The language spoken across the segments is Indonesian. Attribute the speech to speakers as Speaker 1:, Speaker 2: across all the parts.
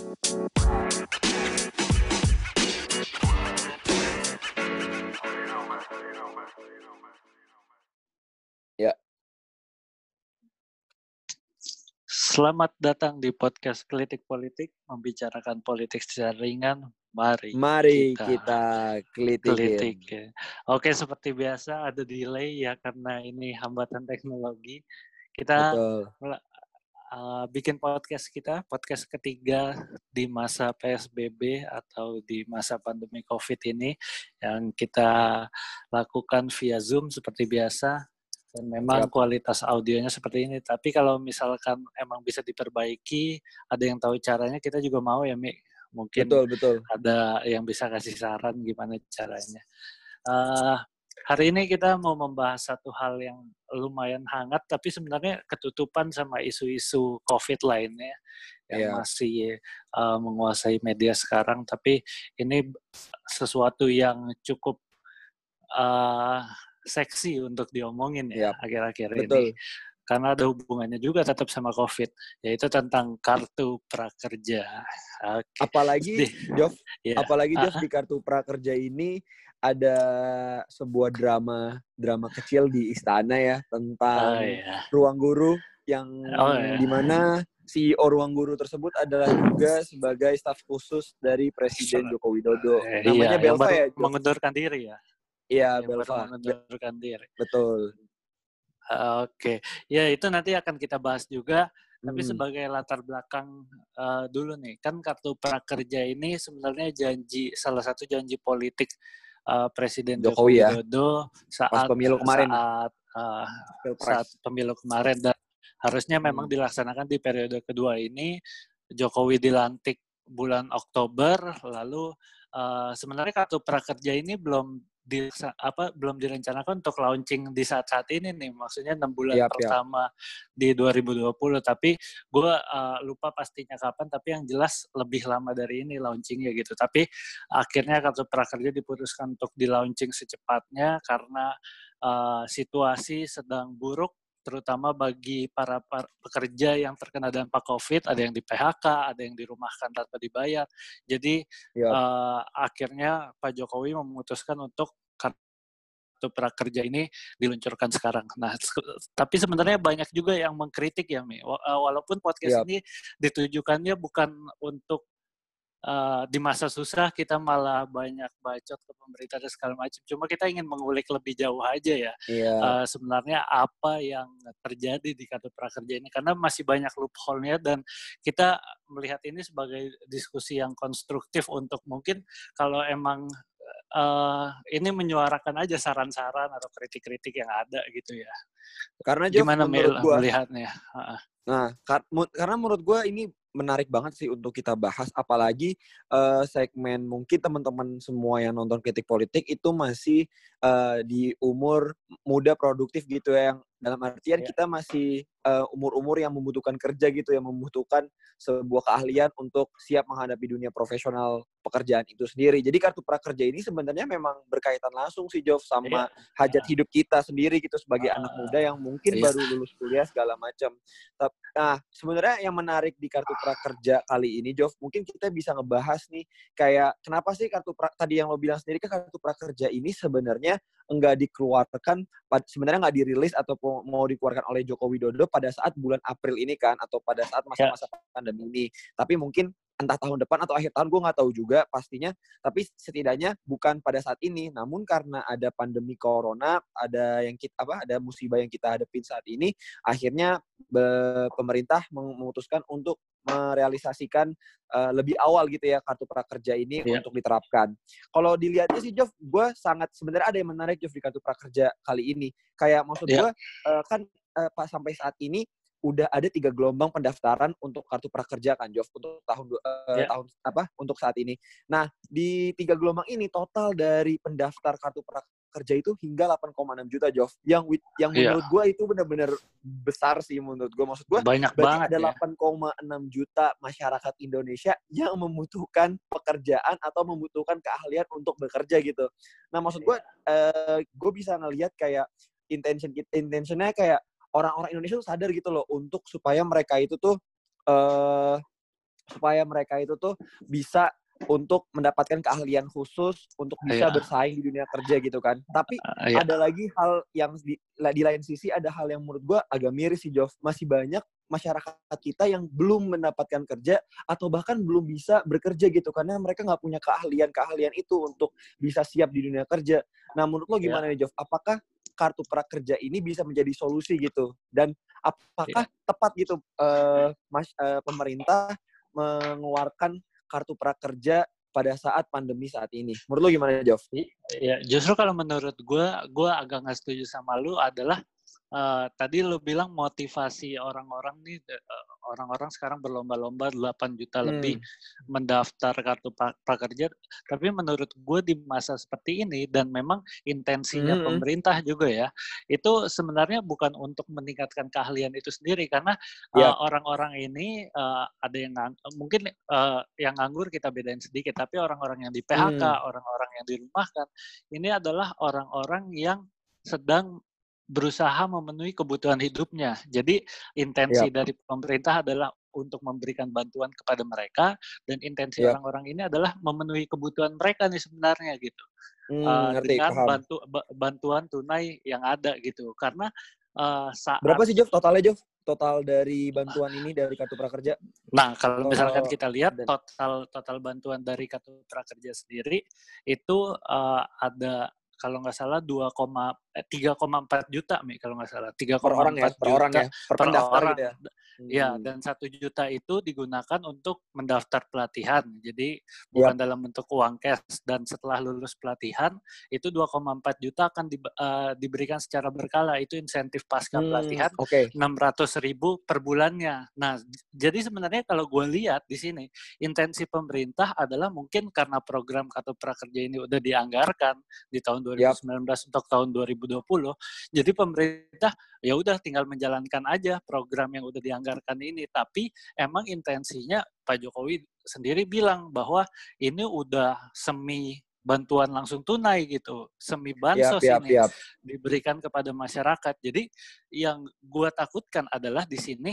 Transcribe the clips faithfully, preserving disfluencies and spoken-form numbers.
Speaker 1: Ya.
Speaker 2: Selamat datang di podcast Kritik Politik, membicarakan politik secara ringan. Mari,
Speaker 1: Mari
Speaker 2: kita,
Speaker 1: kita kritikin.
Speaker 2: kritik. Ya. Oke, seperti biasa ada delay ya karena ini hambatan teknologi. Kita
Speaker 1: Betul.
Speaker 2: uh, bikin podcast kita, podcast ketiga di masa P S B B atau di masa pandemi COVID ini yang kita lakukan via Zoom seperti biasa. Dan memang yep. kualitas audionya seperti ini. Tapi kalau misalkan emang bisa diperbaiki, ada yang tahu caranya, kita juga mau ya, Mi. Mungkin
Speaker 1: betul, betul.
Speaker 2: ada yang bisa kasih saran gimana caranya. Uh, hari ini kita mau membahas satu hal yang lumayan hangat, tapi sebenarnya ketutupan sama isu-isu COVID lainnya yang yeah. masih uh, menguasai media sekarang. Tapi ini sesuatu yang cukup Uh, seksi untuk diomongin ya yep. akhir-akhir
Speaker 1: Betul.
Speaker 2: ini. Karena ada hubungannya juga tetap sama COVID, yaitu tentang kartu prakerja.
Speaker 1: Okay. Apalagi, Jov, yeah. apalagi Jov
Speaker 2: uh-huh.
Speaker 1: di kartu prakerja ini ada sebuah drama drama kecil di istana ya tentang oh, yeah. ruang guru yang
Speaker 2: oh, yeah.
Speaker 1: dimana C E O ruang guru tersebut adalah juga sebagai staf khusus dari Presiden Joko Widodo.
Speaker 2: Eh,
Speaker 1: Namanya
Speaker 2: iya,
Speaker 1: Belva ya, Jov?
Speaker 2: Mengundurkan diri ya.
Speaker 1: Iya,
Speaker 2: yang
Speaker 1: Belva.
Speaker 2: baru mengundurkan diri.
Speaker 1: Betul.
Speaker 2: Uh, Oke, okay. ya itu nanti akan kita bahas juga. Hmm. Tapi sebagai latar belakang uh, dulu nih, kan kartu prakerja ini sebenarnya janji salah satu janji politik uh, Presiden Joko Widodo ya? saat
Speaker 1: Pas pemilu kemarin.
Speaker 2: Saat uh, saat pemilu kemarin dan harusnya memang
Speaker 1: hmm.
Speaker 2: dilaksanakan di periode kedua ini. Jokowi dilantik bulan Oktober, lalu uh, sebenarnya kartu prakerja ini belum di apa belum direncanakan untuk launching di saat-saat ini nih, maksudnya enam bulan yep, pertama yep. di dua ribu dua puluh, tapi gue uh, lupa pastinya kapan, tapi yang jelas lebih lama dari ini launchingnya gitu. Tapi akhirnya kartu prakerja diputuskan untuk di launching secepatnya karena uh, situasi sedang buruk, terutama bagi para pekerja yang terkena dampak COVID, ada yang di P H K, ada yang dirumahkan tanpa dibayar. Jadi yep. uh, akhirnya Pak Jokowi memutuskan untuk kartu prakerja ini diluncurkan sekarang. Nah, tapi sebenarnya banyak juga yang mengkritik ya, Mi. Walaupun podcast yep. ini ditujukannya bukan untuk Uh, di masa susah kita malah banyak bacot ke pemerintah dan segala macam. Cuma kita ingin mengulik lebih jauh aja ya.
Speaker 1: Yeah.
Speaker 2: Uh, sebenarnya apa yang terjadi di kartu prakerja ini, karena masih banyak loophole-nya dan kita melihat ini sebagai diskusi yang konstruktif untuk mungkin kalau emang uh, ini menyuarakan aja saran-saran atau kritik-kritik yang ada gitu ya.
Speaker 1: Karena Jof,
Speaker 2: gimana
Speaker 1: menurut
Speaker 2: Mel,
Speaker 1: gua,
Speaker 2: melihatnya? Uh-uh.
Speaker 1: Nah, kar- karena menurut gue ini menarik banget sih untuk kita bahas, apalagi uh, segmen mungkin teman-teman semua yang nonton kritik politik itu masih uh, di umur muda produktif gitu ya, yang dalam artian yeah. kita masih uh, umur-umur yang membutuhkan kerja gitu, yang membutuhkan sebuah keahlian untuk siap menghadapi dunia profesional pekerjaan itu sendiri. Jadi kartu prakerja ini sebenarnya memang berkaitan langsung sih Jov sama yeah. hajat hidup kita sendiri gitu sebagai uh, anak muda yang mungkin yeah. baru lulus kuliah segala macam. Nah, sebenarnya yang menarik di kartu prakerja kali ini, Jov, mungkin kita bisa ngebahas nih, kayak kenapa sih kartu pra, tadi yang lo bilang sendiri kan kartu prakerja ini sebenarnya enggak dikeluarkan, sebenarnya enggak dirilis atau mau dikeluarkan oleh Joko Widodo pada saat bulan April ini kan, atau pada saat masa-masa pandemi ini. Tapi mungkin entah tahun depan atau akhir tahun, gue nggak tahu juga pastinya, tapi setidaknya bukan pada saat ini. Namun karena ada pandemi corona, ada yang kita apa, ada musibah yang kita hadapin saat ini, akhirnya be, pemerintah memutuskan untuk merealisasikan uh, lebih awal gitu ya kartu prakerja ini yeah. untuk diterapkan. Kalau dilihatnya sih Jov, gue sangat sebenarnya ada yang menarik Jov di kartu prakerja kali ini. Kayak maksud yeah. gue uh, kan uh, pas sampai saat ini udah ada tiga gelombang pendaftaran untuk kartu prakerja kan, Jov, untuk tahun uh, yeah. tahun apa untuk saat ini. Nah, di tiga gelombang ini total dari pendaftar kartu prakerja itu hingga delapan koma enam juta, Jov. Yang yang menurut yeah. gue itu benar-benar besar sih menurut gue. Maksud gue
Speaker 2: banyak
Speaker 1: berarti
Speaker 2: banget
Speaker 1: ada
Speaker 2: ya.
Speaker 1: delapan koma enam juta masyarakat Indonesia yang membutuhkan pekerjaan atau membutuhkan keahlian untuk bekerja gitu. Nah, maksud gue yeah. uh, gue bisa ngelihat kayak intention intentionnya kayak orang-orang Indonesia tuh sadar gitu loh untuk supaya mereka itu tuh uh, supaya mereka itu tuh bisa untuk mendapatkan keahlian khusus untuk bisa
Speaker 2: Iya.
Speaker 1: bersaing di dunia kerja gitu kan. Tapi
Speaker 2: Uh, iya.
Speaker 1: ada lagi hal yang di, di lain sisi ada hal yang menurut gue agak miris sih, Jov. Masih banyak masyarakat kita yang belum mendapatkan kerja atau bahkan belum bisa bekerja gitu karena mereka nggak punya keahlian-keahlian itu untuk bisa siap di dunia kerja. Nah, menurut lo gimana
Speaker 2: Iya.
Speaker 1: nih, Jov? Apakah kartu prakerja ini bisa menjadi solusi gitu? Dan apakah
Speaker 2: Iya.
Speaker 1: tepat gitu uh, mas, uh, pemerintah mengeluarkan kartu prakerja pada saat pandemi saat ini? Menurut lo gimana, Jov?
Speaker 2: Ya, justru kalau menurut gue, gue agak nggak setuju sama lu adalah uh, tadi lu bilang motivasi orang-orang nih, uh, orang-orang sekarang berlomba-lomba delapan juta lebih
Speaker 1: hmm.
Speaker 2: mendaftar kartu prakerja. Tapi menurut gue di masa seperti ini dan memang intensinya
Speaker 1: hmm.
Speaker 2: pemerintah juga ya, itu sebenarnya bukan untuk meningkatkan keahlian itu sendiri karena
Speaker 1: yep.
Speaker 2: uh, orang-orang ini uh, ada yang mungkin uh, yang nganggur kita bedain sedikit, tapi orang-orang yang di P H K,
Speaker 1: hmm.
Speaker 2: orang-orang yang dirumahkan, ini adalah orang-orang yang sedang berusaha memenuhi kebutuhan hidupnya. Jadi intensi
Speaker 1: yep.
Speaker 2: dari pemerintah adalah untuk memberikan bantuan kepada mereka dan intensi
Speaker 1: yep.
Speaker 2: orang-orang ini adalah memenuhi kebutuhan mereka nih sebenarnya gitu.
Speaker 1: Hmm,
Speaker 2: uh,
Speaker 1: ngerti,
Speaker 2: dengan
Speaker 1: paham.
Speaker 2: bantu bantuan tunai yang ada gitu. Karena uh, saat
Speaker 1: berapa sih, Jov, totalnya, Jov? Total dari bantuan ini dari kartu prakerja?
Speaker 2: Nah, kalau
Speaker 1: total,
Speaker 2: misalkan kita lihat
Speaker 1: dan...
Speaker 2: total total bantuan dari kartu prakerja sendiri itu uh, ada kalau nggak salah tiga koma empat juta, Mi, kalau nggak salah tiga koma empat
Speaker 1: per orang ya, per
Speaker 2: juta
Speaker 1: orang ya, per,
Speaker 2: per
Speaker 1: pendaftar
Speaker 2: orang.
Speaker 1: gitu ya.
Speaker 2: Hmm. Ya, dan satu juta itu digunakan untuk mendaftar pelatihan. Jadi bukan yep. dalam bentuk uang cash, dan setelah lulus pelatihan itu dua koma empat juta akan di, uh, diberikan secara berkala. Itu insentif pasca
Speaker 1: hmm,
Speaker 2: pelatihan
Speaker 1: okay.
Speaker 2: enam ratus ribu per bulannya. Nah, jadi sebenarnya kalau gue lihat di sini intensi pemerintah adalah mungkin karena program kartu prakerja ini udah dianggarkan di tahun dua ribu sembilan belas yep. untuk tahun dua ribu dua puluh. Jadi pemerintah ya udah tinggal menjalankan aja program yang udah dianggarkan ini. Tapi emang intensinya Pak Jokowi sendiri bilang bahwa ini udah semi bantuan langsung tunai gitu, semi bansos
Speaker 1: yep, yep,
Speaker 2: ini
Speaker 1: yep.
Speaker 2: diberikan kepada masyarakat. Jadi yang gua takutkan adalah di sini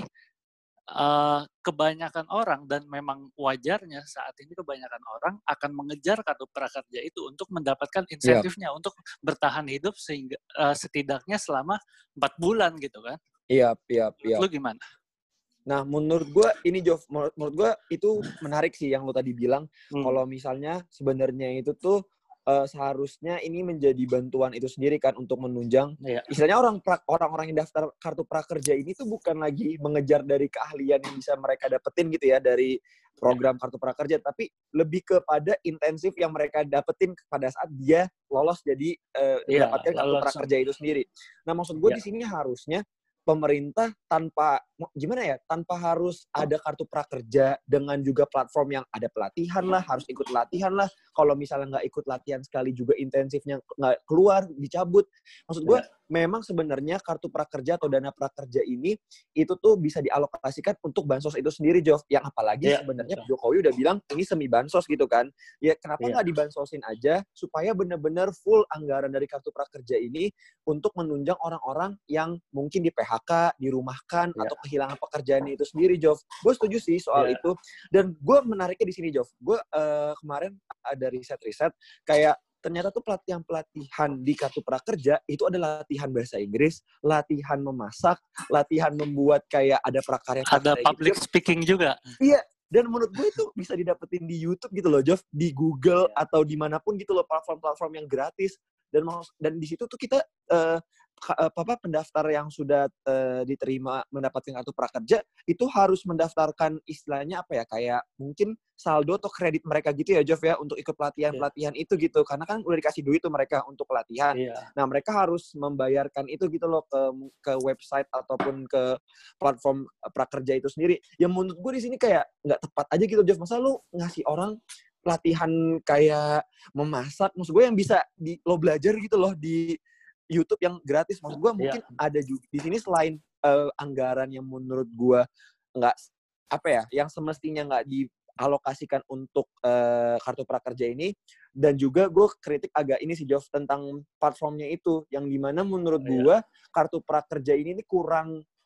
Speaker 2: Uh, kebanyakan orang, dan memang wajarnya saat ini kebanyakan orang akan mengejar kartu prakerja itu untuk mendapatkan insentifnya yep. untuk bertahan hidup sehingga uh, setidaknya selama empat bulan gitu kan.
Speaker 1: Iya, iya, iya.
Speaker 2: Lu gimana?
Speaker 1: Nah, menurut gue ini, Jov, menurut, menurut gue itu menarik sih yang lo tadi bilang. Hmm. Kalau misalnya sebenarnya itu tuh uh, seharusnya ini menjadi bantuan itu sendiri kan untuk menunjang. Yeah. Istilahnya orang orang-orang yang daftar kartu prakerja ini tuh bukan lagi mengejar dari keahlian yang bisa mereka dapetin gitu ya dari program kartu prakerja, tapi lebih kepada intensif yang mereka dapetin pada saat dia lolos jadi uh, yeah, mendapatkan kartu prakerja itu sendiri. Nah, maksud gue yeah. di sini harusnya pemerintah tanpa gimana ya tanpa harus ada kartu prakerja dengan juga platform yang ada pelatihan lah, harus ikut latihan lah. Kalau misalnya nggak ikut latihan sekali juga intensifnya nggak keluar, dicabut. Maksud gue ya. Memang sebenarnya kartu prakerja atau dana prakerja ini itu tuh bisa dialokasikan untuk bansos itu sendiri, Jov. Yang apalagi ya, sebenarnya betul. Jokowi udah bilang ini semi bansos gitu kan. Ya kenapa nggak ya. dibansosin aja supaya benar-benar full anggaran dari kartu prakerja ini untuk menunjang orang-orang yang mungkin di P H K, dirumahkan, ya. atau kehilangan pekerjaan itu sendiri, Jov. Gue setuju sih soal ya. itu. Dan gue menariknya di sini, Jov. Gue uh, kemarin ada riset-riset kayak ternyata tuh pelatihan-pelatihan di kartu prakerja itu ada latihan bahasa Inggris, latihan memasak, latihan membuat kayak ada prakarya.
Speaker 2: Ada public gitu. Speaking juga.
Speaker 1: Iya. Dan menurut gue itu bisa didapetin di YouTube gitu loh, Jov. Di Google ya. atau dimanapun gitu loh, platform-platform yang gratis. Dan dan di situ tuh kita uh, apa pendaftar yang sudah uh, diterima mendapatkan kartu prakerja itu harus mendaftarkan istilahnya apa ya kayak mungkin saldo atau kredit mereka gitu ya, Jov ya, untuk ikut pelatihan-pelatihan yeah. itu gitu, karena kan udah dikasih duit tuh mereka untuk pelatihan. Yeah. Nah mereka harus membayarkan itu gitu loh ke ke website ataupun ke platform prakerja itu sendiri. Yang menurut gue di sini kayak nggak tepat aja gitu, Jov. Masa lu ngasih orang pelatihan kayak memasak, maksud gue yang bisa di, lo belajar gitu loh di YouTube yang gratis. Maksud gue mungkin yeah. ada juga di sini selain uh, anggaran yang menurut gue nggak apa ya, yang semestinya nggak dialokasikan untuk uh, kartu prakerja ini, dan juga gue kritik agak ini sih, Jov, tentang platformnya itu, yang dimana menurut gue yeah. kartu prakerja ini, ini kurang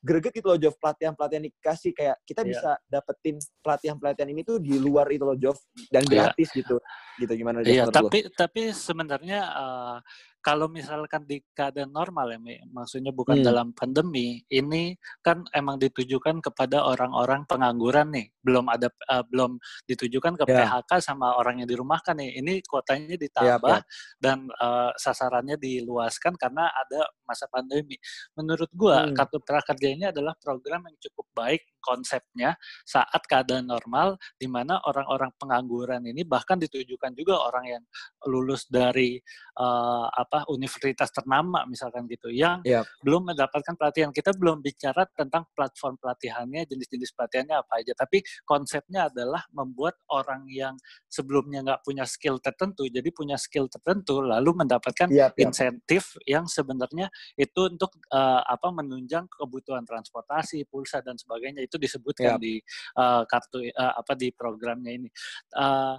Speaker 1: greget gitu loh, Jov, pelatihan-pelatihan dikasih kayak kita
Speaker 2: Iya.
Speaker 1: bisa dapetin pelatihan-pelatihan ini tuh di luar itu loh, Jov, dan
Speaker 2: Iya.
Speaker 1: gratis gitu. Gitu gimana, Jov,
Speaker 2: Iya,
Speaker 1: menurut lo?
Speaker 2: tapi tapi sebenarnya uh, kalau misalkan di keadaan normal ya, Mi, maksudnya bukan
Speaker 1: Hmm.
Speaker 2: dalam pandemi, ini kan emang ditujukan kepada orang-orang pengangguran nih, belum ada uh, belum ditujukan ke
Speaker 1: Ya.
Speaker 2: P H K sama orang yang dirumahkan nih. Ini kuotanya
Speaker 1: Yap,
Speaker 2: ditambah
Speaker 1: yap.
Speaker 2: dan uh, sasarannya diluaskan karena ada masa pandemi. Menurut gua
Speaker 1: Hmm.
Speaker 2: Kartu Prakerja ini adalah program yang cukup baik konsepnya saat keadaan normal, di mana orang-orang pengangguran ini bahkan ditujukan juga orang yang lulus dari uh, apa universitas ternama misalkan gitu yang
Speaker 1: Yap.
Speaker 2: belum mendapatkan pelatihan. Kita belum bicara tentang platform pelatihannya, jenis-jenis pelatihannya apa aja, tapi konsepnya adalah membuat orang yang sebelumnya nggak punya skill tertentu jadi punya skill tertentu lalu mendapatkan
Speaker 1: Yap, yap.
Speaker 2: insentif yang sebenarnya itu untuk uh, apa menunjang kebutuhan transportasi, pulsa dan sebagainya, itu disebutkan
Speaker 1: Yap.
Speaker 2: di uh, kartu uh, apa di programnya ini. Uh,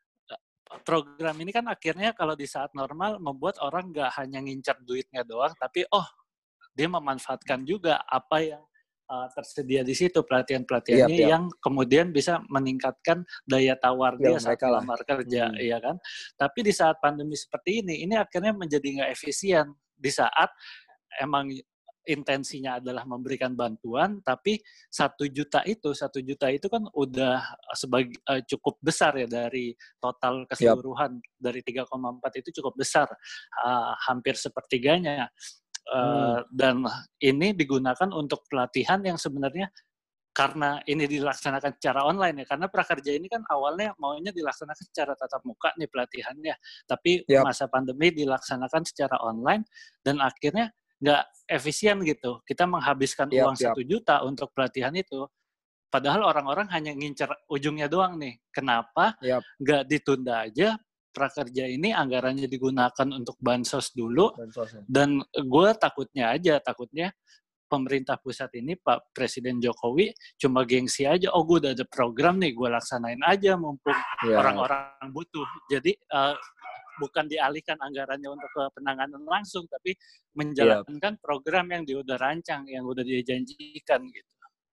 Speaker 2: program ini kan akhirnya kalau di saat normal membuat orang nggak hanya ngincar duitnya doang, tapi oh dia memanfaatkan juga apa yang uh, tersedia di situ, pelatihan-pelatihannya
Speaker 1: Yap, yap.
Speaker 2: yang kemudian bisa meningkatkan daya tawar
Speaker 1: Skill
Speaker 2: dia saat
Speaker 1: mereka lah.
Speaker 2: melamar kerja,
Speaker 1: Hmm.
Speaker 2: ya kan? Tapi di saat pandemi seperti ini, ini akhirnya menjadi nggak efisien di saat emang intensinya adalah memberikan bantuan, tapi satu juta itu, satu juta itu kan udah sebagai uh, cukup besar ya dari total keseluruhan. Yep. Dari tiga koma empat itu cukup besar, uh, hampir sepertiganya. Uh, hmm. Dan ini digunakan untuk pelatihan yang sebenarnya karena ini dilaksanakan secara online ya, karena prakerja ini kan awalnya maunya dilaksanakan secara tatap muka nih pelatihannya, tapi yep. masa pandemi dilaksanakan secara online dan akhirnya nggak efisien gitu. Kita menghabiskan
Speaker 1: yep,
Speaker 2: uang
Speaker 1: yep.
Speaker 2: satu juta untuk pelatihan itu, padahal orang-orang hanya ngincer ujungnya doang nih. Kenapa
Speaker 1: yep.
Speaker 2: nggak ditunda aja prakerja ini, anggarannya digunakan untuk bansos dulu,
Speaker 1: bansos, ya.
Speaker 2: Dan gue takutnya aja, takutnya pemerintah pusat ini, Pak Presiden Jokowi, cuma gengsi aja, oh gue udah ada program nih, gue laksanain aja mumpung yeah. orang-orang butuh. Jadi uh, bukan dialihkan anggarannya untuk ke penanganan langsung, tapi menjalankan yeah. program yang dia udah rancang, yang udah dia janjikan gitu.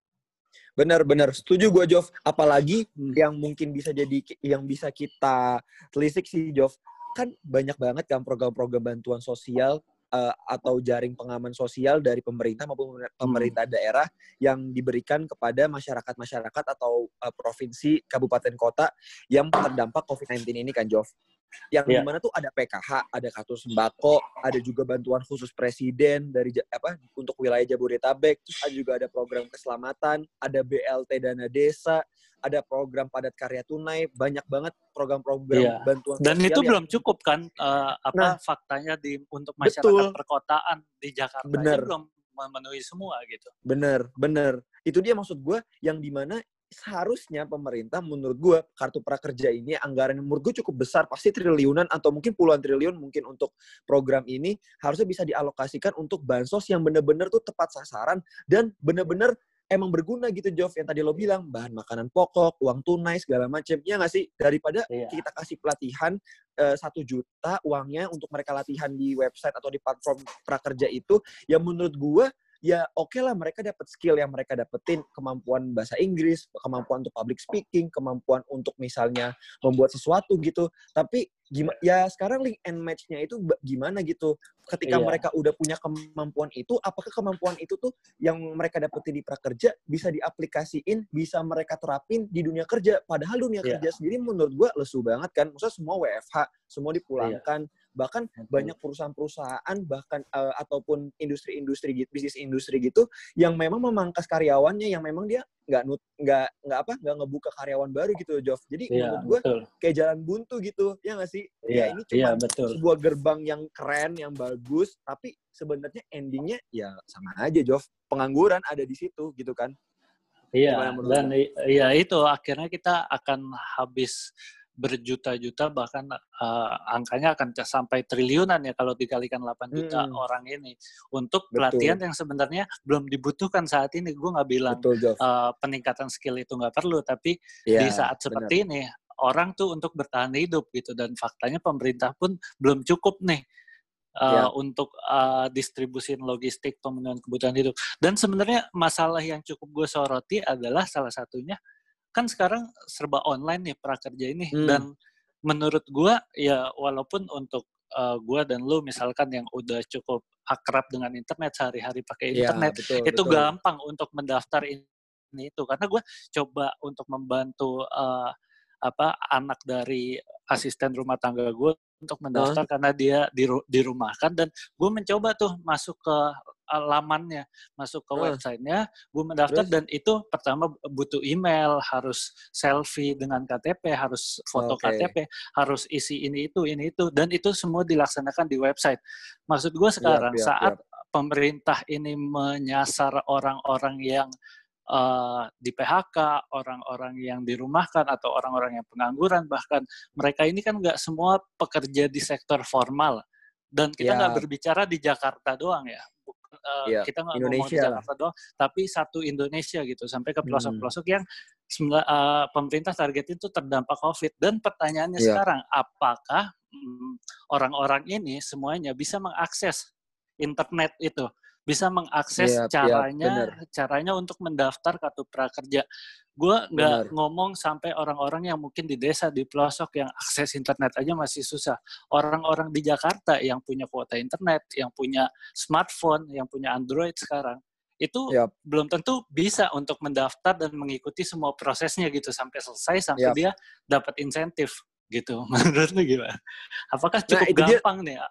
Speaker 1: Benar-benar setuju gue, Jov. Apalagi hmm. yang mungkin bisa jadi yang bisa kita telisik sih, Jov. Kan banyak banget kan program-program bantuan sosial uh, atau jaring pengaman sosial dari pemerintah maupun pemerintah hmm. daerah yang diberikan kepada masyarakat-masyarakat atau uh, provinsi, kabupaten, kota yang terdampak covid sembilan belas ini kan, Jov. Yang yeah. dimana tuh ada P K H, ada kartu sembako, ada juga bantuan khusus presiden dari apa untuk wilayah Jabodetabek, terus ada juga ada program keselamatan, ada B L T dana desa, ada program padat karya tunai, banyak banget program-program yeah. bantuan
Speaker 2: dan
Speaker 1: sosial.
Speaker 2: Dan itu
Speaker 1: yang...
Speaker 2: belum cukup kan uh, apa nah, faktanya di untuk masyarakat betul. perkotaan di Jakarta aja belum memenuhi semua gitu.
Speaker 1: Bener, bener. Itu dia maksud gue yang dimana seharusnya pemerintah menurut gue kartu prakerja ini anggaran menurut gue cukup besar, pasti triliunan atau mungkin puluhan triliun mungkin untuk program ini harusnya bisa dialokasikan untuk bansos yang benar-benar tuh tepat sasaran dan benar-benar emang berguna gitu, Jov, yang tadi lo bilang bahan makanan pokok, uang tunai segala macam, ya nggak sih, daripada iya. kita kasih pelatihan satu uh, juta uangnya untuk mereka latihan di website atau di platform prakerja itu, yang menurut gue ya oke okay lah mereka dapat skill yang mereka dapetin, kemampuan bahasa Inggris, kemampuan untuk public speaking, kemampuan untuk misalnya membuat sesuatu gitu. Tapi gimana ya sekarang link and match-nya itu gimana gitu. Ketika iya. mereka udah punya kemampuan itu, apakah kemampuan itu tuh yang mereka dapetin di prakerja bisa diaplikasiin, bisa mereka terapin di dunia kerja. Padahal dunia iya. kerja sendiri menurut gue lesu banget kan. Maksudnya semua W F H, semua dipulangkan. Iya. Bahkan Betul. banyak perusahaan-perusahaan bahkan uh, ataupun industri-industri gitu, bisnis industri gitu yang memang memangkas karyawannya, yang memang dia nggak nggak nggak apa nggak ngebuka karyawan baru gitu, Jov. Jadi ya, menurut gue kayak jalan buntu gitu, ya nggak sih? Ya, ya ini cuma ya, sebuah gerbang yang keren, yang bagus, tapi sebenarnya endingnya ya sama aja, Jov. Pengangguran ada di situ gitu kan?
Speaker 2: Iya. Dan ya itu akhirnya kita akan habis berjuta-juta, bahkan uh, angkanya akan sampai triliunan ya kalau dikalikan delapan juta hmm. orang ini untuk Betul. pelatihan yang sebenarnya belum dibutuhkan saat ini. Gue nggak bilang Betul, uh, peningkatan skill itu nggak perlu, tapi ya, di saat seperti benar. ini orang tuh untuk bertahan hidup gitu, dan faktanya pemerintah pun belum cukup nih uh,
Speaker 1: yeah.
Speaker 2: untuk uh, distribusin logistik pemenuhan kebutuhan hidup. Dan sebenarnya masalah yang cukup gue soroti adalah salah satunya kan sekarang serba online nih prakerja ini,
Speaker 1: Hmm.
Speaker 2: dan menurut gue ya walaupun untuk uh, gue dan lu misalkan yang udah cukup akrab dengan internet, sehari-hari pakai
Speaker 1: Yeah,
Speaker 2: internet,
Speaker 1: betul,
Speaker 2: itu
Speaker 1: betul.
Speaker 2: gampang untuk mendaftar ini itu karena gue coba untuk membantu uh, apa anak dari asisten rumah tangga gue untuk mendaftar
Speaker 1: Huh?
Speaker 2: karena dia diru- dirumahkan, dan gue mencoba tuh masuk ke uh, lamannya, masuk ke
Speaker 1: Huh?
Speaker 2: websitenya, gue mendaftar.
Speaker 1: Terus?
Speaker 2: Dan itu pertama butuh email, harus selfie dengan K T P, harus foto
Speaker 1: Okay.
Speaker 2: K T P, harus isi ini itu ini itu, dan itu semua dilaksanakan di website. Maksud gue sekarang
Speaker 1: Yap, yap,
Speaker 2: saat
Speaker 1: yap.
Speaker 2: pemerintah ini menyasar orang-orang yang Uh, di P H K, orang-orang yang dirumahkan atau orang-orang yang pengangguran, bahkan mereka ini kan nggak semua pekerja di sektor formal, dan kita nggak
Speaker 1: Ya,
Speaker 2: berbicara di Jakarta doang ya, Bukan, uh,
Speaker 1: ya.
Speaker 2: kita nggak ngomong di
Speaker 1: Indonesia lah.
Speaker 2: Jakarta doang, tapi satu Indonesia gitu, sampai ke
Speaker 1: Hmm.
Speaker 2: pelosok-pelosok yang semula- uh, pemerintah targetin itu terdampak COVID. Dan pertanyaannya
Speaker 1: Yap.
Speaker 2: sekarang, apakah hmm, orang-orang ini semuanya bisa mengakses internet itu, bisa mengakses
Speaker 1: Yap, yap.
Speaker 2: caranya
Speaker 1: Bener.
Speaker 2: caranya untuk mendaftar kartu prakerja. Gue
Speaker 1: Bener.
Speaker 2: nggak ngomong sampai orang-orang yang mungkin di desa, di pelosok yang akses internet aja masih susah. Orang-orang di Jakarta yang punya kuota internet, yang punya smartphone, yang punya Android sekarang, itu
Speaker 1: Yap.
Speaker 2: belum tentu bisa untuk mendaftar dan mengikuti semua prosesnya gitu sampai selesai, sampai
Speaker 1: Yap.
Speaker 2: dia dapat insentif gitu. Menurut lu gimana? Apakah
Speaker 1: Nah,
Speaker 2: cukup
Speaker 1: itu dia.
Speaker 2: gampang nih?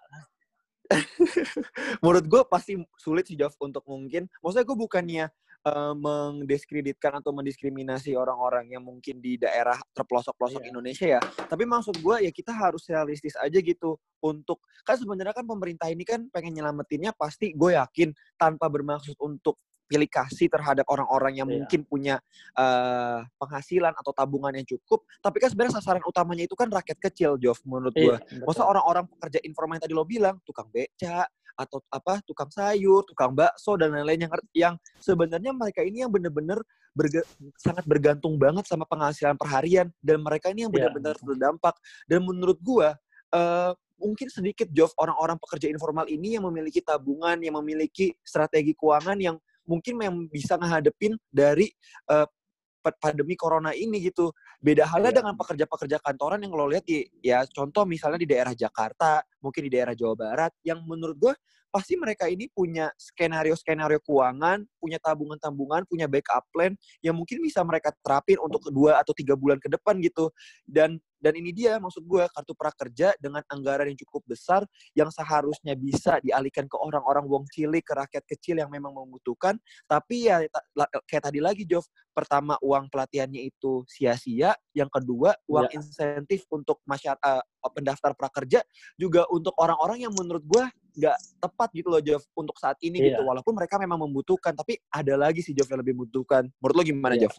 Speaker 1: Menurut gue pasti sulit sih, Jov, untuk mungkin. Maksudnya gue bukannya uh, mendiskreditkan atau mendiskriminasi orang-orang yang mungkin di daerah terpelosok-pelosok
Speaker 2: Iya.
Speaker 1: Indonesia ya. Tapi maksud gue ya kita harus realistis aja gitu. Untuk, kan sebenarnya kan pemerintah ini kan pengen nyelamatinnya pasti gue yakin tanpa bermaksud untuk pilih kasih terhadap orang-orang yang
Speaker 2: Iya.
Speaker 1: mungkin punya uh, penghasilan atau tabungan yang cukup. Tapi kan sebenarnya sasaran utamanya itu kan rakyat kecil, Jov, menurut gue.
Speaker 2: Iya,
Speaker 1: Maksudnya orang-orang pekerja informal yang tadi lo bilang, tukang beca, atau apa tukang sayur, tukang bakso dan lain-lain yang yang sebenarnya mereka ini yang benar-benar berga, sangat bergantung banget sama penghasilan perharian, dan mereka ini yang benar-benar yeah. terdampak. Dan menurut gua uh, mungkin sedikit Jov orang-orang pekerja informal ini yang memiliki tabungan, yang memiliki strategi keuangan yang mungkin yang bisa ngehadepin dari uh, pandemi corona ini gitu. Beda halnya yeah. dengan pekerja-pekerja kantoran yang lo lihat di, ya contoh misalnya di daerah Jakarta, mungkin di daerah Jawa Barat, yang menurut gue pasti mereka ini punya skenario-skenario keuangan, punya tabungan-tabungan, punya backup plan yang mungkin bisa mereka terapin untuk kedua atau tiga bulan ke depan gitu. Dan dan ini dia maksud gue, kartu prakerja dengan anggaran yang cukup besar yang seharusnya bisa dialihkan ke orang-orang wong cilik, ke rakyat kecil yang memang membutuhkan. Tapi ya kayak tadi lagi Jov, pertama uang pelatihannya itu sia-sia, yang kedua uang ya. insentif untuk masyarakat uh, pendaftar prakerja juga untuk orang-orang yang menurut gue nggak tepat gitu loh Jov untuk saat ini yeah. gitu. Walaupun mereka memang membutuhkan, tapi ada lagi sih Jov yang lebih membutuhkan. Menurut lo gimana yeah. Jov?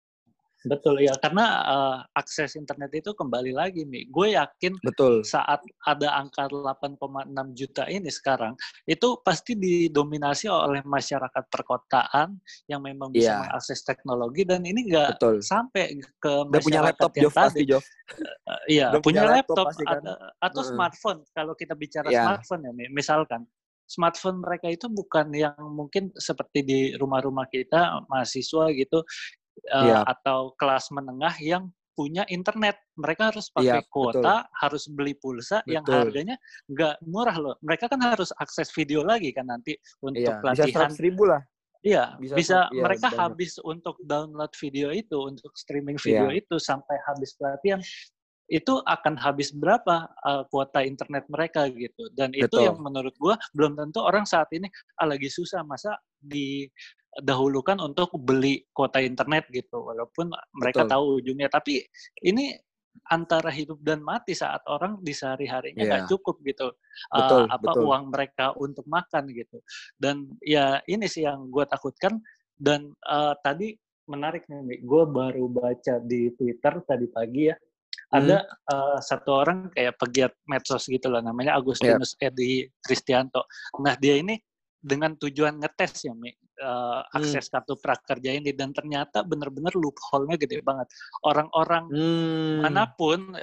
Speaker 2: Betul ya, karena uh, akses internet itu kembali lagi nih. Gue yakin
Speaker 1: Betul.
Speaker 2: Saat ada angka delapan koma enam juta ini sekarang, itu pasti didominasi oleh masyarakat perkotaan yang memang bisa yeah. mengakses teknologi, dan ini nggak sampai ke
Speaker 1: Udah
Speaker 2: masyarakat
Speaker 1: punya laptop,
Speaker 2: yang
Speaker 1: Jov,
Speaker 2: tadi.
Speaker 1: Pasti, Jov.
Speaker 2: Uh, iya, punya, punya laptop, laptop kan? atau, atau uh-uh. smartphone. Kalau kita bicara yeah. smartphone ya, misalkan. Smartphone mereka itu bukan yang mungkin seperti di rumah-rumah kita, mahasiswa gitu, Uh, yep. atau kelas menengah yang punya internet. Mereka harus pakai yep, kuota, betul. harus beli pulsa betul. yang harganya nggak murah loh. Mereka kan harus akses video lagi kan nanti untuk yeah. pelatihan.
Speaker 1: Bisa seratus ribu lah.
Speaker 2: Iya, bisa, bisa ya, mereka
Speaker 1: banyak.
Speaker 2: habis untuk download video itu, untuk streaming video yeah. itu sampai habis pelatihan. Itu akan habis berapa uh, kuota internet mereka gitu. Dan itu Betul. yang menurut gue belum tentu orang saat ini ah, lagi susah, masa didahulukan untuk beli kuota internet gitu. Walaupun mereka Betul. tahu ujungnya. Tapi ini antara hidup dan mati saat orang di sehari-harinya nggak yeah. cukup gitu.
Speaker 1: Betul,
Speaker 2: uh, apa
Speaker 1: betul.
Speaker 2: uang mereka untuk makan gitu. Dan ya ini sih yang gue takutkan. Dan uh, tadi menarik nih, gue baru baca di Twitter tadi pagi ya. Ada hmm. uh, satu orang kayak pegiat medsos gitu lah, namanya Agustinus yep. Edi Kristianto. Nah dia ini dengan tujuan ngetes ya, Mi, uh, akses hmm. kartu prakerja ini, dan ternyata benar-benar loophole-nya gede banget. Orang-orang hmm. manapun,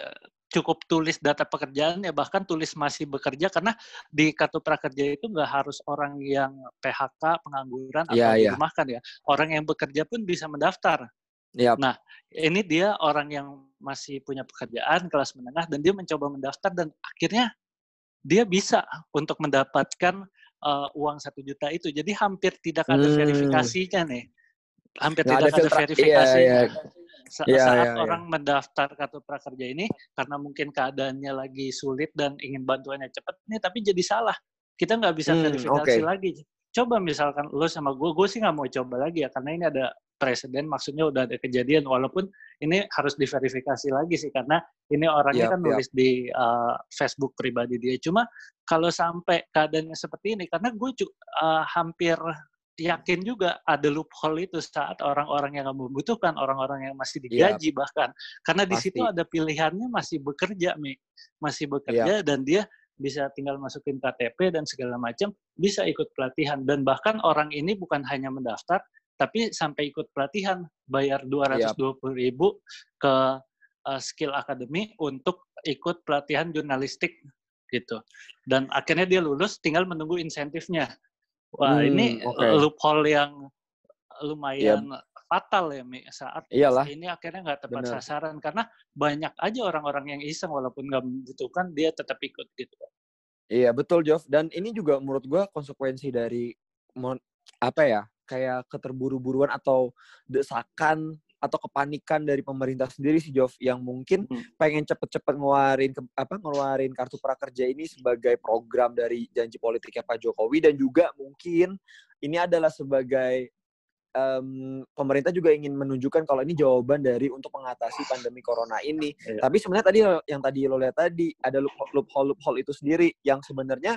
Speaker 2: cukup tulis data pekerjaan ya, bahkan tulis masih bekerja, karena di kartu prakerja itu nggak harus orang yang P H K, pengangguran, atau
Speaker 1: Iya, iya.
Speaker 2: dirumahkan ya. Orang yang bekerja pun bisa mendaftar.
Speaker 1: Yap.
Speaker 2: Nah, ini dia orang yang masih punya pekerjaan kelas menengah dan dia mencoba mendaftar dan akhirnya dia bisa untuk mendapatkan uh, uang satu juta itu. Jadi hampir tidak ada
Speaker 1: Hmm.
Speaker 2: verifikasinya nih. Hampir
Speaker 1: Nggak
Speaker 2: tidak
Speaker 1: ada
Speaker 2: ada
Speaker 1: filter. Iya,
Speaker 2: verifikasinya.
Speaker 1: iya.
Speaker 2: Sa-
Speaker 1: Iya,
Speaker 2: saat
Speaker 1: iya, iya.
Speaker 2: orang mendaftar kartu prakerja ini karena mungkin keadaannya lagi sulit dan ingin bantuannya cepat nih, tapi jadi salah. Kita nggak bisa
Speaker 1: Hmm,
Speaker 2: verifikasi
Speaker 1: oke.
Speaker 2: lagi. Coba misalkan lo sama gue, gue sih nggak mau coba lagi ya, karena ini ada presiden, maksudnya udah ada kejadian, walaupun ini harus diverifikasi lagi sih, karena ini orangnya
Speaker 1: Yap,
Speaker 2: kan
Speaker 1: yap.
Speaker 2: nulis di uh, Facebook pribadi dia. Cuma kalau sampai keadaannya seperti ini, karena gue uh, hampir yakin juga ada loophole itu saat orang-orang yang nggak membutuhkan, orang-orang yang masih digaji
Speaker 1: Yap.
Speaker 2: bahkan, karena di situ
Speaker 1: Pasti.
Speaker 2: ada pilihannya masih bekerja, Mi. Masih
Speaker 1: Yap.
Speaker 2: bekerja dan dia bisa tinggal masukin K T P dan segala macam, bisa ikut pelatihan. Dan bahkan orang ini bukan hanya mendaftar, tapi sampai ikut pelatihan, bayar dua ratus dua puluh ribu ke uh, Skill Academy untuk ikut pelatihan jurnalistik gitu. Dan akhirnya dia lulus, tinggal menunggu insentifnya. Wah,
Speaker 1: Hmm,
Speaker 2: ini
Speaker 1: okay.
Speaker 2: loophole yang lumayan
Speaker 1: Yep.
Speaker 2: fatal ya, Mi, saat
Speaker 1: Iyalah.
Speaker 2: ini akhirnya nggak tepat
Speaker 1: Bener.
Speaker 2: sasaran. Karena banyak aja orang-orang yang iseng, walaupun nggak membutuhkan, dia tetap ikut gitu.
Speaker 1: Iya, betul, Jov. Dan ini juga menurut gue konsekuensi dari, apa ya, kayak keterburu-buruan atau desakan atau kepanikan dari pemerintah sendiri sih, Jov, yang mungkin hmm. pengen cepet-cepet ngeluarin ke, apa ngeluarin kartu prakerja ini sebagai program dari janji politiknya Pak Jokowi, dan juga mungkin ini adalah sebagai um, pemerintah juga ingin menunjukkan kalau ini jawaban dari untuk mengatasi pandemi corona ini. Yeah. Tapi sebenarnya tadi yang tadi lo lihat tadi ada loophole loophole itu sendiri yang sebenarnya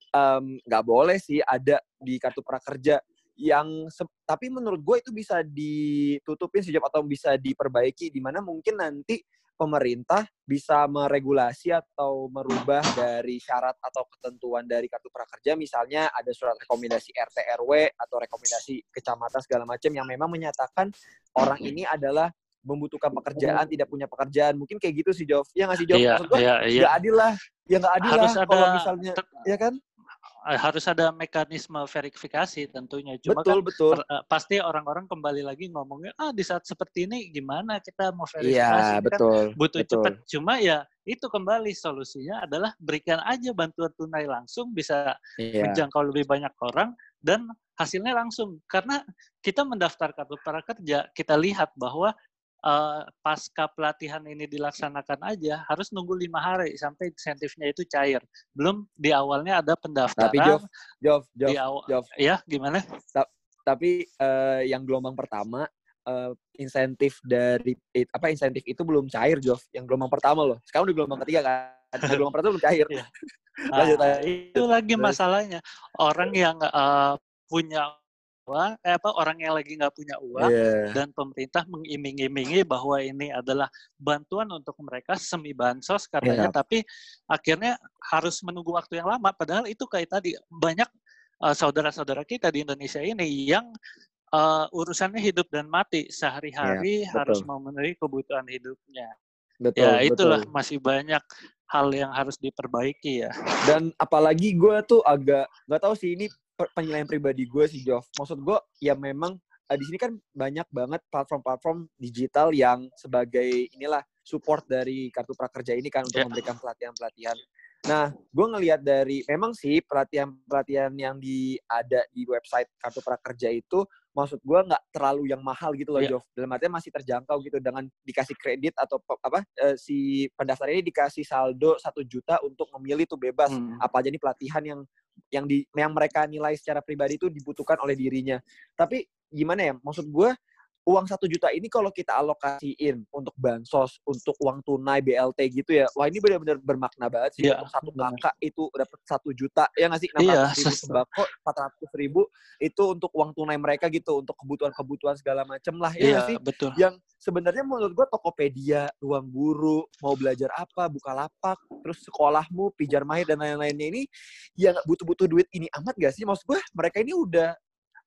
Speaker 1: nggak um, boleh sih ada di kartu prakerja. Yang tapi menurut gue itu bisa ditutupin sejak atau bisa diperbaiki, di mana mungkin nanti pemerintah bisa meregulasi atau merubah dari syarat atau ketentuan dari kartu prakerja, misalnya ada surat rekomendasi R T R W atau rekomendasi kecamatan segala macam yang memang menyatakan orang ini adalah membutuhkan pekerjaan, tidak punya pekerjaan. Mungkin kayak gitu sih, Jov. Ya nggak sih, Jov?
Speaker 2: Iya,
Speaker 1: Maksud gue
Speaker 2: iya, iya.
Speaker 1: nggak adil lah. Ya nggak adil
Speaker 2: harus
Speaker 1: lah
Speaker 2: ada,
Speaker 1: kalau misalnya, ya kan?
Speaker 2: Harus ada mekanisme verifikasi tentunya. Cuma
Speaker 1: betul,
Speaker 2: kan
Speaker 1: betul.
Speaker 2: Per, uh, pasti orang-orang kembali lagi ngomongnya, ah di saat seperti ini gimana kita mau verifikasi?
Speaker 1: Iya,
Speaker 2: ini
Speaker 1: betul.
Speaker 2: Kan butuh
Speaker 1: betul.
Speaker 2: cepat. Cuma ya itu kembali solusinya adalah berikan aja bantuan tunai langsung, bisa iya. menjangkau lebih banyak orang dan hasilnya langsung. Karena kita mendaftar kartu prakerja, kita lihat bahwa Uh, pasca pelatihan ini dilaksanakan aja harus nunggu lima hari sampai insentifnya itu cair. Belum di awalnya ada pendaftaran.
Speaker 1: Tapi Jov, Jov, Jov,
Speaker 2: di awal,
Speaker 1: Jov.
Speaker 2: Ya gimana?
Speaker 1: Ta- tapi uh, yang gelombang pertama uh, insentif dari it, apa insentif itu belum cair, Jov. Yang gelombang pertama loh. Sekarang udah gelombang ketiga kan. Nah, gelombang pertama belum cair.
Speaker 2: Nah, lanjut aja. Itu lagi masalahnya. Orang yang uh, punya uang, eh, apa orang yang lagi nggak punya uang, yeah. dan pemerintah mengiming-imingi bahwa ini adalah bantuan untuk mereka semi bansos katanya, yeah. tapi akhirnya harus menunggu waktu yang lama. Padahal itu kayak tadi banyak uh, saudara-saudara kita di Indonesia ini yang uh, urusannya hidup dan mati sehari-hari, yeah, harus memenuhi kebutuhan hidupnya. Betul, ya itulah betul. Masih banyak hal yang harus diperbaiki ya.
Speaker 1: Dan apalagi gue tuh agak nggak tahu sih ini penilaian pribadi gue sih, Jov. Maksud gue ya memang uh, di sini kan banyak banget platform-platform digital yang sebagai inilah support dari kartu prakerja ini kan untuk yeah. memberikan pelatihan-pelatihan. Nah, gue ngelihat dari memang sih pelatihan-pelatihan yang di ada di website kartu prakerja itu, maksud gue nggak terlalu yang mahal gitu loh, yeah. Jov. Dalam artinya masih terjangkau gitu dengan dikasih kredit atau apa uh, si pendaftar ini dikasih saldo satu juta untuk memilih tuh bebas hmm. apa aja nih pelatihan yang yang di yang mereka nilai secara pribadi itu dibutuhkan oleh dirinya. Tapi gimana ya? Maksud gue uang satu juta ini kalau kita alokasiin untuk bansos, untuk uang tunai B L T gitu ya, wah ini benar-benar bermakna banget sih. Ya, untuk satu kakak itu dapat satu juta, ya nggak sih? enam ratus ribu
Speaker 2: iya,
Speaker 1: sembako, empat ratus ribu itu untuk uang tunai mereka gitu, untuk kebutuhan-kebutuhan segala macam lah, ya
Speaker 2: nggak
Speaker 1: iya,
Speaker 2: sih?
Speaker 1: Betul. Yang sebenarnya menurut gue Tokopedia, Ruang Guru, mau belajar apa, Bukalapak, terus sekolahmu, Pijar Mahir dan lain-lainnya ini, ya nggak butuh-butuh duit ini amat nggak sih? Maksud gue mereka ini udah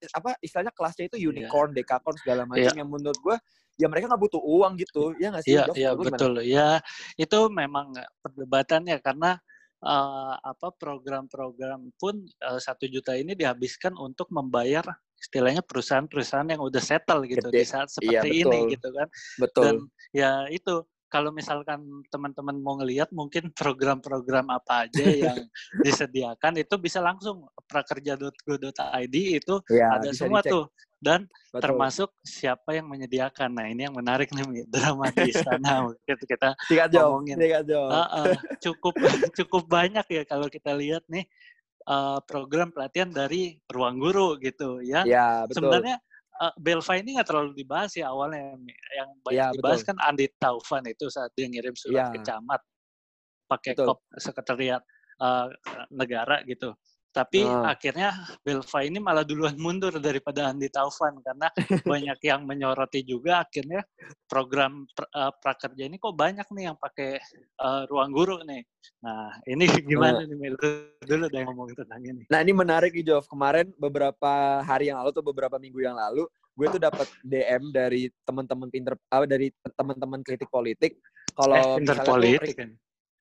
Speaker 1: apa istilahnya kelasnya itu
Speaker 2: Iya.
Speaker 1: unicorn, dekakorn segala macam
Speaker 2: Iya.
Speaker 1: yang menurut gue ya mereka nggak butuh uang gitu. Ya nggak sih,
Speaker 2: Iya,
Speaker 1: Jov?
Speaker 2: iya
Speaker 1: Menurut lu gimana?
Speaker 2: betul. Ya, itu memang perdebatannya karena uh, apa program-program pun uh, satu juta ini dihabiskan untuk membayar istilahnya perusahaan-perusahaan yang udah settle gitu
Speaker 1: Gede.
Speaker 2: di saat
Speaker 1: Iya,
Speaker 2: seperti ini
Speaker 1: betul.
Speaker 2: gitu kan.
Speaker 1: Betul.
Speaker 2: Dan ya itu kalau misalkan teman-teman mau ngelihat mungkin program-program apa aja yang disediakan itu bisa langsung prakerja dot go dot i d itu
Speaker 1: Ya,
Speaker 2: ada
Speaker 1: bisa
Speaker 2: semua
Speaker 1: dicek.
Speaker 2: tuh dan
Speaker 1: Betul.
Speaker 2: termasuk siapa yang menyediakan. Nah ini yang menarik nih drama di istana kita kita
Speaker 1: Sikat Jov,
Speaker 2: ngomongin.
Speaker 1: sikat Jov.
Speaker 2: Uh, uh, cukup cukup banyak ya kalau kita lihat nih uh, program pelatihan dari ruang guru gitu yang
Speaker 1: Ya, betul.
Speaker 2: sebenarnya uh, Belva ini nggak terlalu dibahas ya awalnya. Yang banyak
Speaker 1: Ya,
Speaker 2: dibahas
Speaker 1: betul.
Speaker 2: kan Andi Taufan itu saat dia ngirim surat ke
Speaker 1: Ya,
Speaker 2: camat pakai
Speaker 1: betul.
Speaker 2: kop sekretariat uh, negara gitu. Tapi
Speaker 1: Uh.
Speaker 2: akhirnya Belva ini malah duluan mundur daripada Andi Taufan karena banyak yang menyoroti juga akhirnya program pra, uh, prakerja ini kok banyak nih yang pakai uh, ruang guru nih. Nah ini gimana uh. nih Mel? Dulu udah ngomong tentang ini.
Speaker 1: Nah ini menarik nih Jov. Kemarin beberapa hari yang lalu atau beberapa minggu yang lalu gue tuh dapat D M dari teman-teman pinter, uh, dari teman-teman kritik politik. Kalau
Speaker 2: eh,
Speaker 1: misalnya
Speaker 2: politik
Speaker 1: tuh
Speaker 2: kan.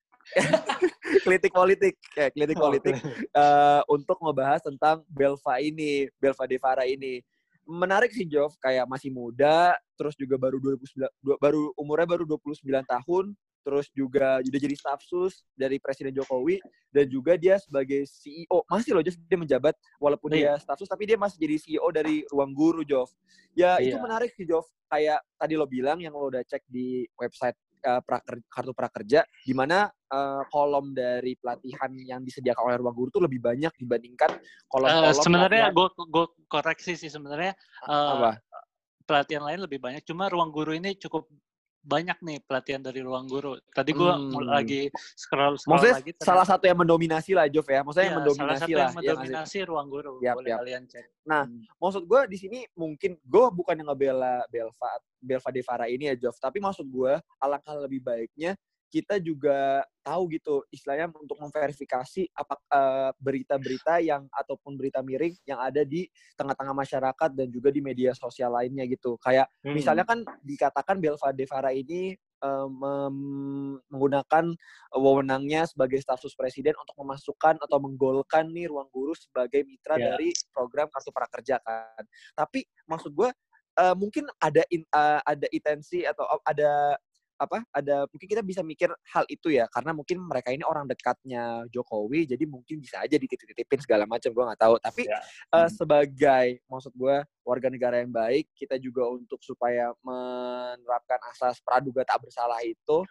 Speaker 1: kritik politik kayak kritik
Speaker 2: Oh,
Speaker 1: politik uh, untuk ngebahas tentang Belva ini, Belva Devara ini. Menarik sih Jov, kayak masih muda, terus juga baru dua ribu sembilan, baru umurnya baru dua puluh sembilan tahun, terus juga udah jadi staf sus dari Presiden Jokowi dan juga dia sebagai C E O. Masih loh Jov dia menjabat walaupun
Speaker 2: iya.
Speaker 1: dia staf sus tapi dia masih jadi C E O dari Ruang Guru Jov. Ya iya. Itu menarik sih Jov, kayak tadi lo bilang yang lo udah cek di website Uh, praker, kartu prakerja di mana uh, kolom dari pelatihan yang disediakan oleh Ruang Guru itu lebih banyak dibandingkan kolom-kolom uh,
Speaker 2: sebenarnya gue gue koreksi sih sebenarnya uh,
Speaker 1: apa?
Speaker 2: pelatihan lain lebih banyak cuma Ruang Guru ini cukup banyak nih pelatihan dari Ruang Guru. Tadi gue hmm. lagi scroll scroll
Speaker 1: Maksudnya
Speaker 2: lagi.
Speaker 1: Ternyata, salah satu yang mendominasi lah, Jov ya. Maksudnya
Speaker 2: iya,
Speaker 1: yang mendominasi
Speaker 2: salah satu
Speaker 1: lah.
Speaker 2: yang mendominasi ya, Ruang Guru.
Speaker 1: Yap,
Speaker 2: boleh
Speaker 1: yap.
Speaker 2: kalian cek.
Speaker 1: Nah, hmm. maksud gue di sini mungkin gue bukan yang ngebela Belva Belva Devara ini ya, Jov. Tapi maksud gue alangkah lebih baiknya kita juga tahu gitu istilahnya untuk memverifikasi apa uh, berita-berita yang ataupun berita miring yang ada di tengah-tengah masyarakat dan juga di media sosial lainnya gitu. Kayak hmm. misalnya kan dikatakan Belva Devara ini uh, mem- menggunakan wewenangnya sebagai staf sus presiden untuk memasukkan atau menggolkan nih Ruang Guru sebagai mitra yeah. dari program Kartu Prakerja kan. Tapi maksud gue uh, mungkin ada in, uh, ada intensi atau ada apa ada mungkin kita bisa mikir hal itu ya karena mungkin mereka ini orang dekatnya Jokowi jadi mungkin bisa aja dititip-titipin segala macam gue nggak tahu tapi ya. uh, sebagai maksud gue warga negara yang baik kita juga untuk supaya menerapkan asas praduga tak bersalah itu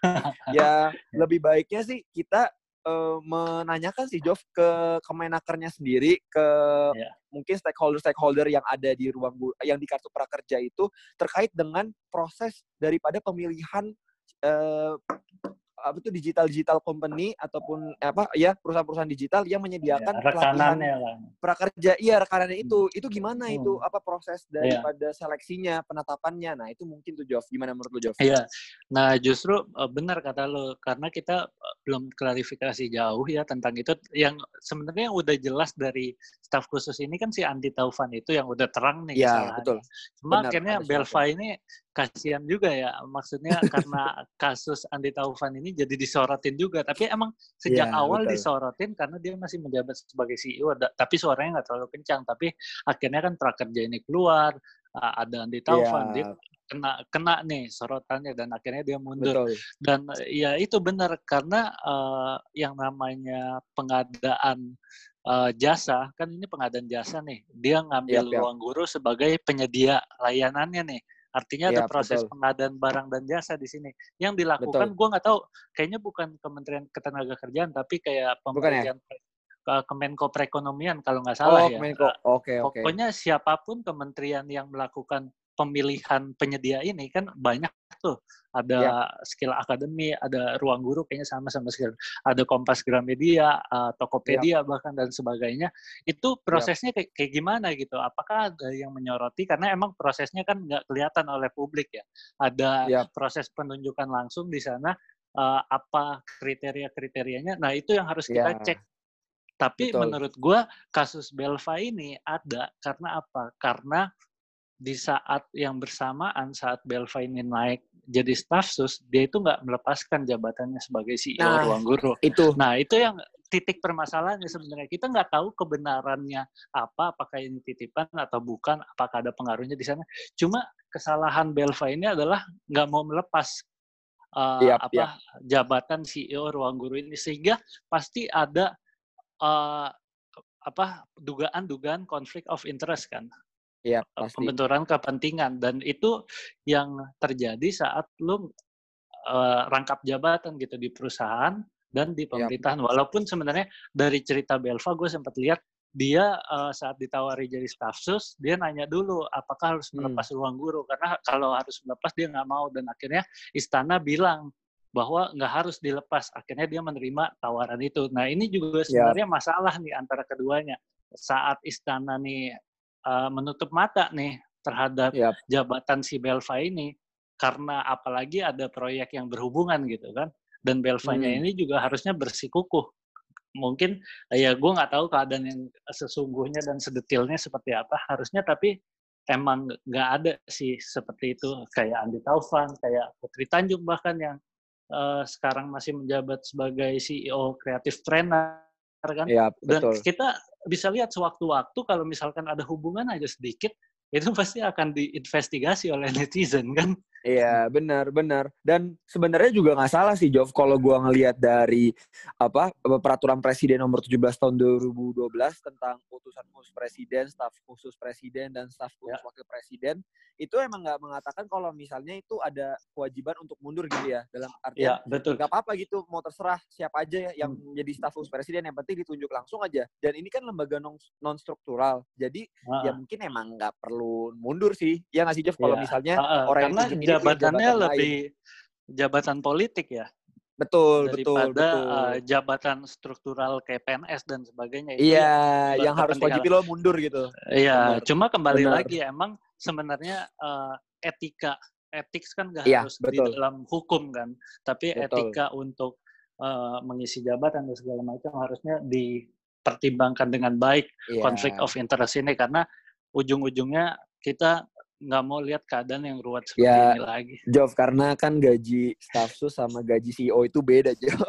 Speaker 1: ya lebih baiknya sih kita uh, menanyakan sih Jov ke Kemenakernya sendiri ke ya. Mungkin stakeholder-stakeholder yang ada di ruang yang di Kartu Prakerja itu terkait dengan proses daripada pemilihan Uh, apa itu digital digital company ataupun apa ya perusahaan-perusahaan digital yang menyediakan ya, pelatihan prakerja iya rekanannya itu hmm. itu gimana hmm. itu apa proses daripada ya. Seleksinya penetapannya nah itu mungkin tuh Jov gimana menurut lo Jov?
Speaker 2: Iya nah justru benar kata lo karena kita belum klarifikasi jauh ya tentang itu yang sebenarnya udah jelas dari staf khusus ini kan si Andi Taufan itu yang udah terang nih
Speaker 1: ya,
Speaker 2: kesalahannya
Speaker 1: betul.
Speaker 2: Cuma
Speaker 1: Benar,
Speaker 2: akhirnya Belva ini kasihan juga ya maksudnya karena kasus Andi Taufan ini jadi disorotin juga tapi emang sejak ya, awal betul. Disorotin karena dia masih menjabat sebagai C E O tapi suaranya nggak terlalu kencang tapi akhirnya kan prakerja ini keluar ada Andi Taufan ya. Dia kena kena nih sorotannya dan akhirnya dia mundur betul. Dan ya itu benar karena uh, yang namanya pengadaan uh, jasa kan ini pengadaan jasa nih dia ngambil yep, yep. Ruang Guru sebagai penyedia layanannya nih artinya ada yep, proses betul. Pengadaan barang dan jasa di sini yang dilakukan gue nggak tahu kayaknya bukan Kementerian Ketenagakerjaan tapi kayak pemerintahan ya? Kemenko Perekonomian kalau nggak salah
Speaker 1: oh,
Speaker 2: ya
Speaker 1: Kemenko. Okay, okay.
Speaker 2: Pokoknya siapapun kementerian yang melakukan pemilihan penyedia ini kan banyak tuh ada yep. Skill Academy, ada Ruang Guru kayaknya sama sama Skill, ada Kompas Gramedia, uh, Tokopedia yep. bahkan dan sebagainya. Itu prosesnya yep. kayak, kayak gimana gitu? Apakah ada yang menyoroti? Karena emang prosesnya kan nggak kelihatan oleh publik ya. Ada yep. proses penunjukan langsung di sana uh, apa kriteria-kriterianya. Nah itu yang harus kita yeah. cek. Tapi
Speaker 1: Betul.
Speaker 2: menurut gue kasus Belva ini ada karena apa? Karena di saat yang bersamaan saat Belva ini naik jadi stafsus, dia itu nggak melepaskan jabatannya sebagai C E O
Speaker 1: Nah,
Speaker 2: Ruangguru.
Speaker 1: itu.
Speaker 2: Nah, itu yang titik permasalahannya sebenarnya. Kita nggak tahu kebenarannya apa, apakah ini titipan atau bukan, apakah ada pengaruhnya di sana. Cuma kesalahan Belva ini adalah nggak mau melepas uh,
Speaker 1: Yap,
Speaker 2: apa
Speaker 1: yap.
Speaker 2: jabatan C E O Ruangguru ini, sehingga pasti ada uh, apa dugaan-dugaan konflik of interest kan.
Speaker 1: Iya, pasti.
Speaker 2: Pembenturan kepentingan, dan itu yang terjadi saat lu uh, rangkap jabatan gitu di perusahaan dan di pemerintahan. Yep. Walaupun sebenarnya dari cerita Belva gue sempat lihat dia uh, saat ditawari jadi stafsus, dia nanya dulu apakah harus melepas hmm. Ruangguru, karena kalau harus melepas dia nggak mau, dan akhirnya istana bilang bahwa nggak harus dilepas. Akhirnya dia menerima tawaran itu. Nah, ini juga sebenarnya yep. masalah nih antara keduanya. Saat istana nih Uh, menutup mata nih terhadap yep. jabatan si Belva ini, karena apalagi ada proyek yang berhubungan gitu kan, dan Belvanya hmm. ini juga harusnya bersikukuh. Mungkin ya gue nggak tahu keadaan yang sesungguhnya dan sedetilnya seperti apa, harusnya tapi emang nggak ada sih seperti itu, kayak Andi Taufan, kayak Putri Tanjung bahkan yang uh, sekarang masih menjabat sebagai C E O Creative Trainer kan,
Speaker 1: ya,
Speaker 2: dan
Speaker 1: betul.
Speaker 2: kita bisa lihat sewaktu-waktu kalau misalkan ada hubungan aja sedikit, itu pasti akan diinvestigasi oleh netizen kan.
Speaker 1: Iya, benar, benar. Dan sebenarnya juga nggak salah sih, Jov, kalau gue ngelihat dari apa peraturan presiden nomor tujuh belas tahun dua ribu dua belas tentang utusan khusus presiden, staf khusus presiden, dan staf khusus ya. wakil presiden, itu emang nggak mengatakan kalau misalnya itu ada kewajiban untuk mundur gitu ya. Dalam artian
Speaker 2: ya, betul.
Speaker 1: nggak apa-apa gitu, mau terserah siapa aja ya yang hmm. menjadi staf khusus presiden, yang penting ditunjuk langsung aja. Dan ini kan lembaga non-struktural, jadi uh-uh. ya mungkin emang nggak perlu mundur sih. Ya nggak sih, Jov, kalau
Speaker 2: ya.
Speaker 1: misalnya
Speaker 2: uh-uh.
Speaker 1: orang
Speaker 2: Karena
Speaker 1: yang tunjuk
Speaker 2: jabatannya
Speaker 1: jabatan
Speaker 2: lebih
Speaker 1: lain.
Speaker 2: jabatan politik ya.
Speaker 1: Betul,
Speaker 2: daripada
Speaker 1: betul, betul.
Speaker 2: Uh, jabatan struktural kayak P N S dan sebagainya.
Speaker 1: Itu iya, yang, yang harus wajib lo mundur gitu.
Speaker 2: Iya, cuma kembali
Speaker 1: bener.
Speaker 2: lagi emang sebenarnya uh, etika, etik kan nggak
Speaker 1: iya,
Speaker 2: harus
Speaker 1: betul.
Speaker 2: di dalam hukum kan, tapi betul. Etika untuk uh, mengisi jabatan dan segala macam harusnya dipertimbangkan dengan baik iya. Konflik of interest ini, karena ujung-ujungnya kita nggak mau lihat keadaan yang ruwet seperti ya, ini lagi.
Speaker 1: Jov, karena kan gaji stafsus sama gaji C E O itu beda, Jov.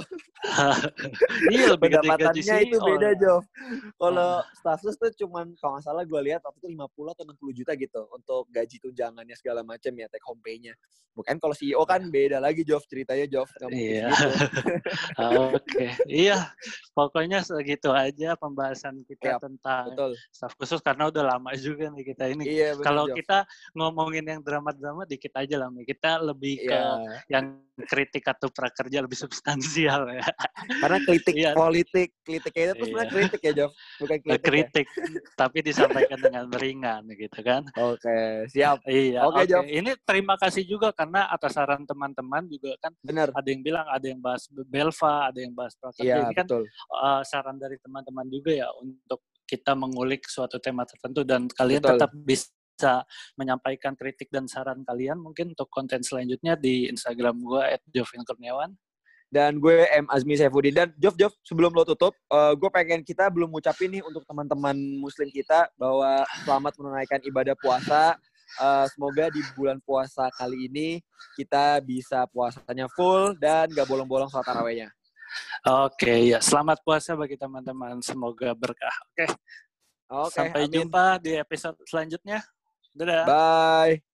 Speaker 2: Iya, lebih gede gaji C E O.
Speaker 1: Pendapatannya itu beda, Jov. Kalau stafsus tuh cuman, kalau nggak salah gue lihat waktu itu lima puluh atau enam puluh juta gitu untuk gaji tunjangannya segala macam ya, take home pay-nya. Bukan kalau C E O kan beda lagi, Jov, ceritanya, Jov. Nggak mungkin
Speaker 2: iya.
Speaker 1: gitu.
Speaker 2: Oke, okay. Iya. Pokoknya segitu aja pembahasan kita ya, tentang betul. Staf khusus, karena udah lama juga nih kita ini.
Speaker 1: Iya, bener,
Speaker 2: kalau
Speaker 1: Jov.
Speaker 2: kita ngomongin yang drama-drama dikit aja lah, kita lebih ke yeah. yang kritik atau prakerja lebih substansial ya.
Speaker 1: Karena kritik yeah. politik, kritiknya itu sebenarnya yeah. kritik ya, Jov, bukan kritik.
Speaker 2: Kritik, ya? Tapi disampaikan dengan ringan gitu kan.
Speaker 1: Oke, okay, siap.
Speaker 2: Iya,
Speaker 1: oke, okay,
Speaker 2: okay.
Speaker 1: Jov.
Speaker 2: Ini terima kasih juga karena atas saran teman-teman juga kan.
Speaker 1: Bener.
Speaker 2: Ada yang bilang, ada yang bahas Belva, ada yang bahas prakerja.
Speaker 1: Yeah,
Speaker 2: ini kan uh, saran dari teman-teman juga ya untuk kita mengulik suatu tema tertentu, dan kalian betul. Tetap bisa bisa menyampaikan kritik dan saran kalian mungkin untuk konten selanjutnya di Instagram gue at Jovin Kurniawan.
Speaker 1: Dan gue M. Azmi Saifuddin. Dan Jov, Jov, sebelum lo tutup, uh, gue pengen kita belum ngucapin nih untuk teman-teman muslim kita bahwa selamat menunaikan ibadah puasa. Uh, semoga di bulan puasa kali ini kita bisa puasanya full dan gak bolong-bolong sholat tarawihnya.
Speaker 2: Oke, okay, ya. Selamat puasa bagi teman-teman. Semoga berkah. Oke. Okay. Okay, Sampai amin. Jumpa di episode selanjutnya. Dadah.
Speaker 1: Bye.